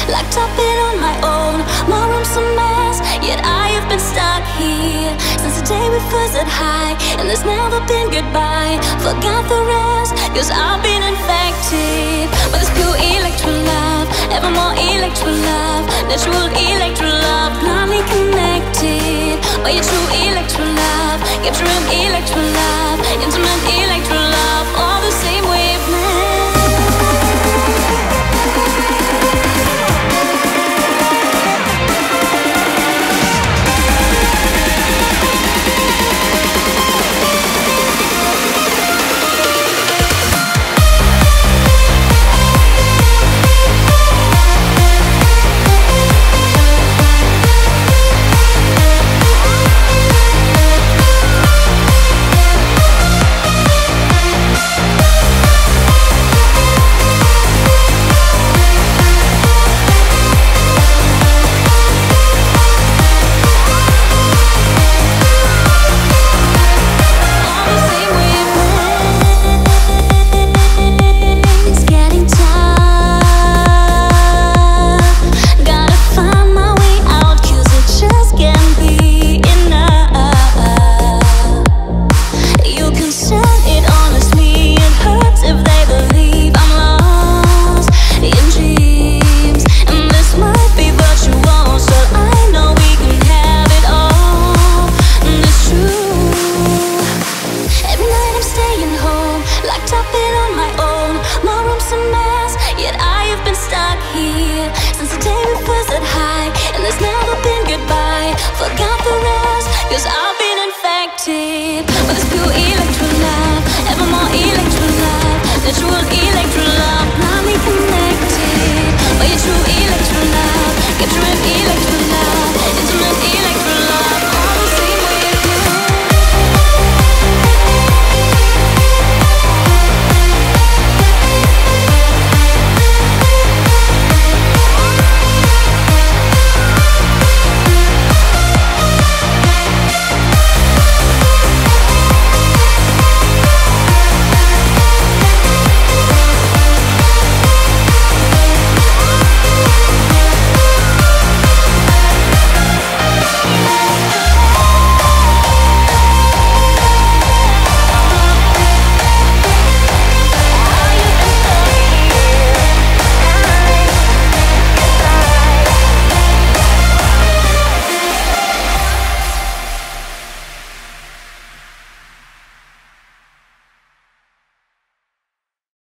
locked up it on my own. My room's a mess, yet I have been stuck here since the day we first said hi, and there's never been goodbye. Forgot the rest, cause I've been infected by this pure electro love, ever more electro love, natural electro love, blindly connected by your true electro love, capturing electro love, intimate electro love, all the same wavelength. Forgot the rest, cause I've been infected by this pure electro love, ever more electro love, natural electro